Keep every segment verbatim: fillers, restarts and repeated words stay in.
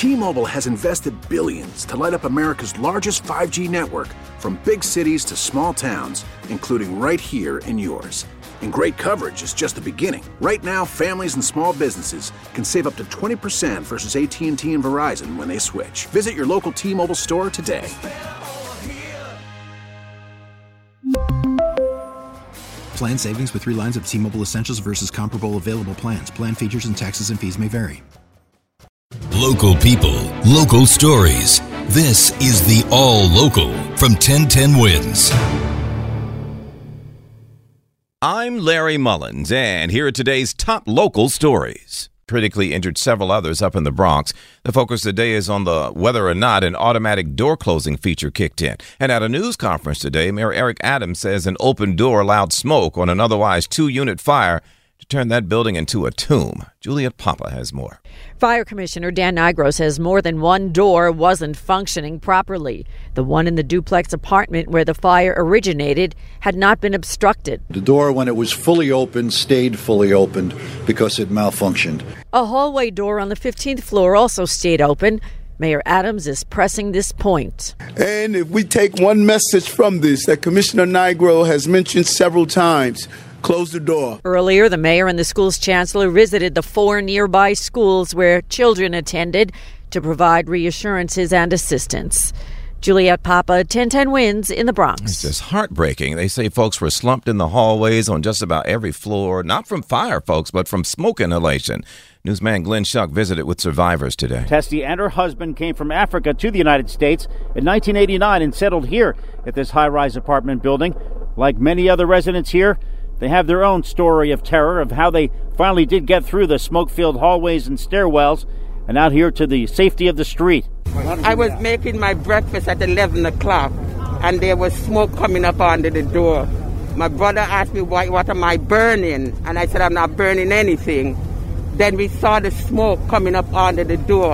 T-Mobile has invested billions to light up America's largest five G network, from big cities to small towns, including right here in yours. And great coverage is just the beginning. Right now, families and small businesses can save up to twenty percent versus A T and T and Verizon when they switch. Visit your local T-Mobile store today. Plan savings with three lines of T-Mobile Essentials versus comparable available plans. Plan features and taxes and fees may vary. Local people, local stories. This is the All Local from ten ten Wins. I'm Larry Mullins, and here are today's top local stories. Critically injured several others up in the Bronx. The focus today is on the whether or not an automatic door closing feature kicked in. And at a news conference today, Mayor Eric Adams says an open door allowed smoke on an otherwise two-unit fire to turn that building into a tomb. Juliet Papa has more. Fire Commissioner Dan Nigro says more than one door wasn't functioning properly. The one in the duplex apartment where the fire originated had not been obstructed. The door, when it was fully open, stayed fully opened because it malfunctioned. A hallway door on the fifteenth floor also stayed open. Mayor Adams is pressing this point. And if we take one message from this that Commissioner Nigro has mentioned several times, close the door. Earlier, the mayor and the school's chancellor visited the four nearby schools where children attended to provide reassurances and assistance. Juliet Papa, ten ten Wins in the Bronx. It's just heartbreaking. They say folks were slumped in the hallways on just about every floor, not from fire, folks, but from smoke inhalation. Newsman Glenn Schuck visited with survivors today. Tessie and her husband came from Africa to the United States in nineteen eighty-nine and settled here at this high-rise apartment building. Like many other residents here, they have their own story of terror of how they finally did get through the smoke-filled hallways and stairwells and out here to the safety of the street. I was making my breakfast at eleven o'clock, and there was smoke coming up under the door. My brother asked me, what, what am I burning? And I said, I'm not burning anything. Then we saw the smoke coming up under the door.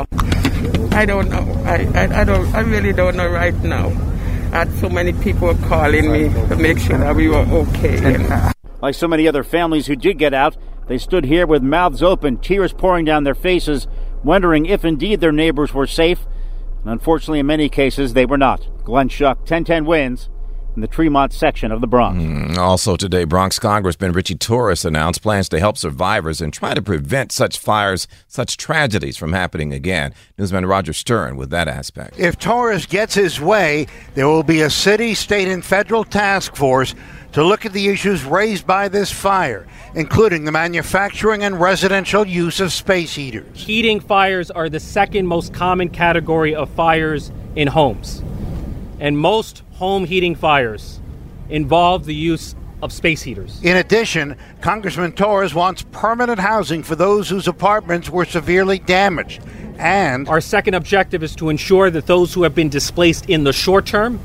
I don't know. I, I, I don't. I really don't know right now. I had so many people calling me to make sure that we were okay. Like so many other families who did get out, they stood here with mouths open, tears pouring down their faces, wondering if indeed their neighbors were safe. And unfortunately, in many cases, they were not. Glenn Schuck, ten ten Wins, in the Tremont section of the Bronx. Mm, also today, Bronx Congressman Richie Torres announced plans to help survivors and try to prevent such fires, such tragedies from happening again. Newsman Roger Stern with that aspect. If Torres gets his way, there will be a city, state, and federal task force to look at the issues raised by this fire, including the manufacturing and residential use of space heaters. Heating fires are the second most common category of fires in homes. And most home heating fires involve the use of space heaters. In addition, Congressman Torres wants permanent housing for those whose apartments were severely damaged. And our second objective is to ensure that those who have been displaced in the short term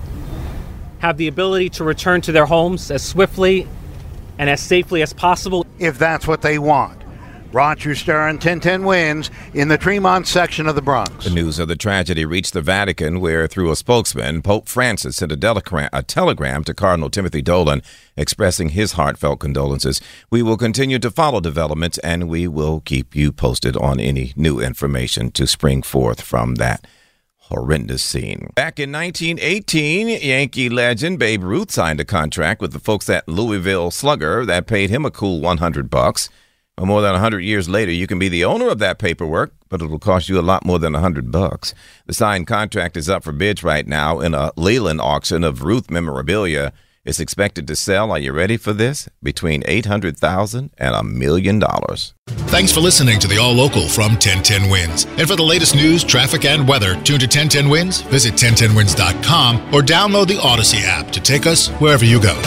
have the ability to return to their homes as swiftly and as safely as possible, if that's what they want. Roger Stern, ten ten Wins, in the Tremont section of the Bronx. The news of the tragedy reached the Vatican, where, through a spokesman, Pope Francis sent a, telegram, a telegram to Cardinal Timothy Dolan expressing his heartfelt condolences. We will continue to follow developments, and we will keep you posted on any new information to spring forth from that horrendous scene. Back in nineteen eighteen, Yankee legend Babe Ruth signed a contract with the folks at Louisville Slugger that paid him a cool one hundred bucks. Well, more than one hundred years later, you can be the owner of that paperwork, but it'll cost you a lot more than one hundred bucks. The signed contract is up for bids right now in a Leland auction of Ruth memorabilia. It's expected to sell, are you ready for this, between eight hundred thousand dollars and a million dollars. Thanks for listening to the All Local from ten ten Wins. And for the latest news, traffic, and weather, tune to ten ten Wins, visit ten ten wins dot com, or download the Odyssey app to take us wherever you go.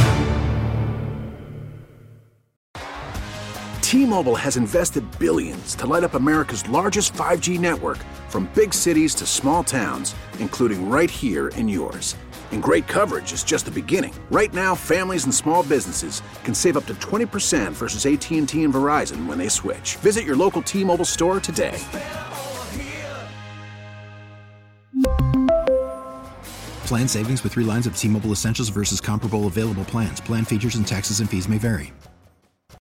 T-Mobile has invested billions to light up America's largest five G network, from big cities to small towns, including right here in yours. And great coverage is just the beginning. Right now, families and small businesses can save up to twenty percent versus A T and T and Verizon when they switch. Visit your local T-Mobile store today. Plan savings with three lines of T-Mobile Essentials versus comparable available plans. Plan features and taxes and fees may vary.